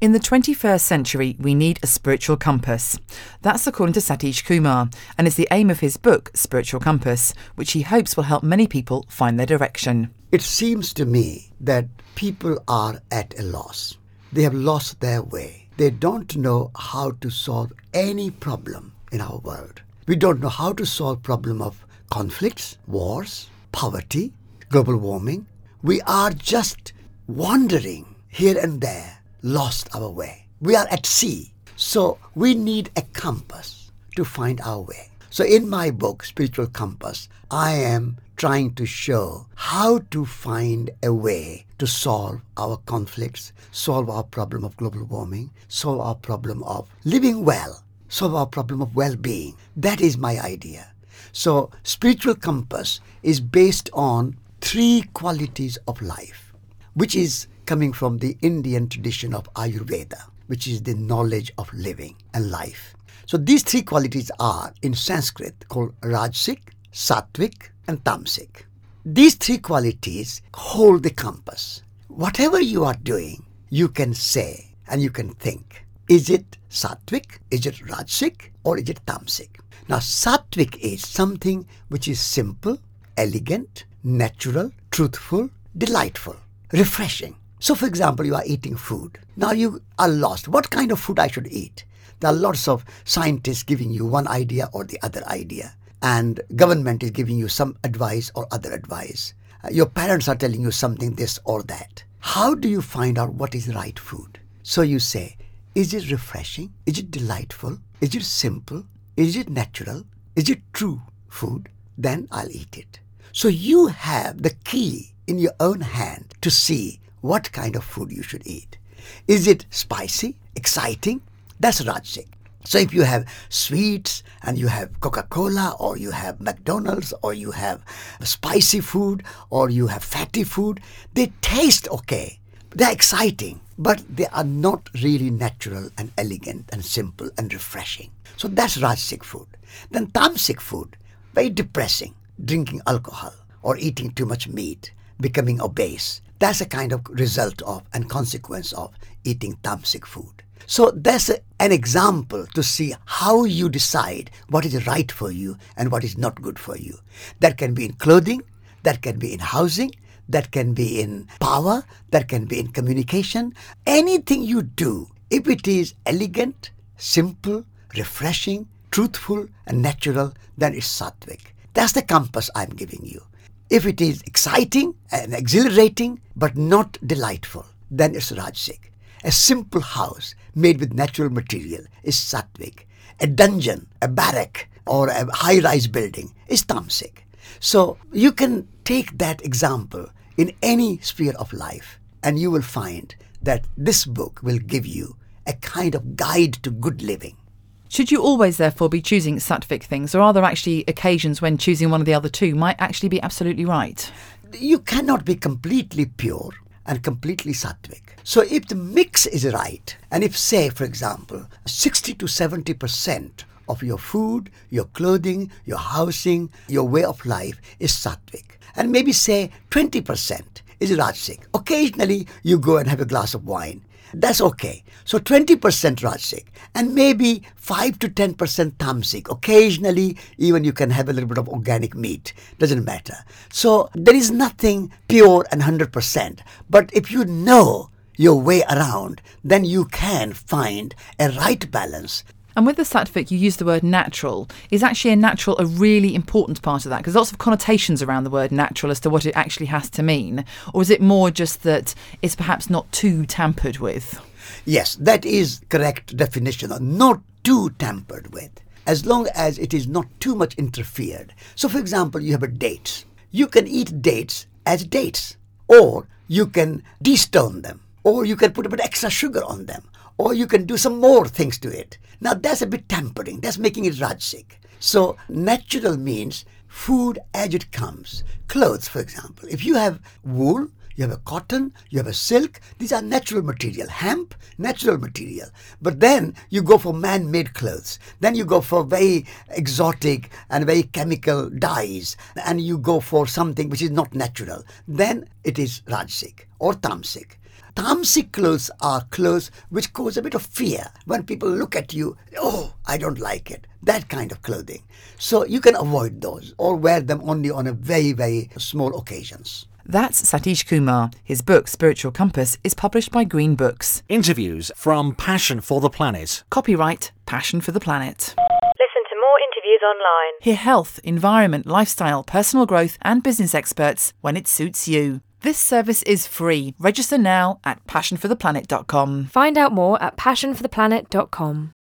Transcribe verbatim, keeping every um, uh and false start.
In the twenty-first century, we need a spiritual compass. That's according to Satish Kumar, and is the aim of his book, Spiritual Compass, which he hopes will help many people find their direction. It seems to me that people are at a loss. They have lost their way. They don't know how to solve any problem in our world. We don't know how to solve problem of conflicts, wars, poverty, global warming. We are just wandering here and there, lost our way. We are at sea. So we need a compass to find our way. So in my book, Spiritual Compass, I am trying to show how to find a way to solve our conflicts, solve our problem of global warming, solve our problem of living well, solve our problem of well-being. That is my idea. So Spiritual Compass is based on three qualities of life, which is coming from the Indian tradition of Ayurveda, which is the knowledge of living and life. So these three qualities are in Sanskrit called Rajasic, Sattvic and Tamasic. These three qualities hold the compass. Whatever you are doing, you can say and you can think, is it Sattvic, is it Rajasic or is it Tamasic? Now Sattvic is something which is simple, elegant, natural, truthful, delightful, refreshing. So for example, you are eating food. Now you are lost. What kind of food I should eat? There are lots of scientists giving you one idea or the other idea. And government is giving you some advice or other advice. Uh, your parents are telling you something, this or that. How do you find out what is the right food? So you say, is it refreshing? Is it delightful? Is it simple? Is it natural? Is it true food? Then I'll eat it. So you have the key in your own hand to see what kind of food you should eat. Is it spicy, exciting? That's Rajasic. So if you have sweets and you have Coca-Cola or you have McDonald's or you have spicy food or you have fatty food, they taste okay. They're exciting, but they are not really natural and elegant and simple and refreshing. So that's Rajasic food. Then Tamasic food, very depressing, drinking alcohol or eating too much meat, becoming obese. That's a kind of result of and consequence of eating Tamasic food. So that's a, an example to see how you decide what is right for you and what is not good for you. That can be in clothing, that can be in housing, that can be in power, that can be in communication. Anything you do, if it is elegant, simple, refreshing, truthful and natural, then it's Sattvic. That's the compass I'm giving you. If it is exciting and exhilarating but not delightful, then it's Rajasic. A simple house made with natural material is Sattvic. A dungeon, a barrack or a high-rise building is Tamasic. So you can take that example in any sphere of life and you will find that this book will give you a kind of guide to good living. Should you always, therefore, be choosing Sattvic things, or are there actually occasions when choosing one of the other two might actually be absolutely right? You cannot be completely pure and completely Sattvic. So if the mix is right, and if, say, for example, sixty to seventy percent of your food, your clothing, your housing, your way of life is Sattvic, and maybe, say, twenty percent is Rajasic. Occasionally, you go and have a glass of wine. That's okay. So twenty percent Rajasic and maybe five to ten percent Tamasic. Occasionally, even you can have a little bit of organic meat. Doesn't matter. So there is nothing pure and one hundred percent. But if you know your way around, then you can find a right balance. And with the Sattvic, you use the word natural. Is actually a natural a really important part of that? Because lots of connotations around the word natural as to what it actually has to mean. Or is it more just that it's perhaps not too tampered with? Yes, that is correct definition. Not too tampered with. As long as it is not too much interfered. So for example, you have a dates. You can eat dates as dates. Or you can de-stone them. Or you can put a bit extra sugar on them. Or you can do some more things to it. Now that's a bit tampering. That's making it Rajasic. So natural means food as it comes. Clothes, for example. If you have wool, you have a cotton, you have a silk. These are natural material. Hemp, natural material. But then you go for man-made clothes. Then you go for very exotic and very chemical dyes. And you go for something which is not natural. Then it is Rajasic or Tamasic. Tamasic clothes are clothes which cause a bit of fear. When people look at you, oh, I don't like it. That kind of clothing. So you can avoid those or wear them only on a very, very small occasions. That's Satish Kumar. His book, Spiritual Compass, is published by Green Books. Interviews from Passion for the Planet. Copyright Passion for the Planet. Listen to more interviews online. Hear health, environment, lifestyle, personal growth and business experts when it suits you. This service is free. Register now at passion for the planet dot com. Find out more at passion for the planet dot com.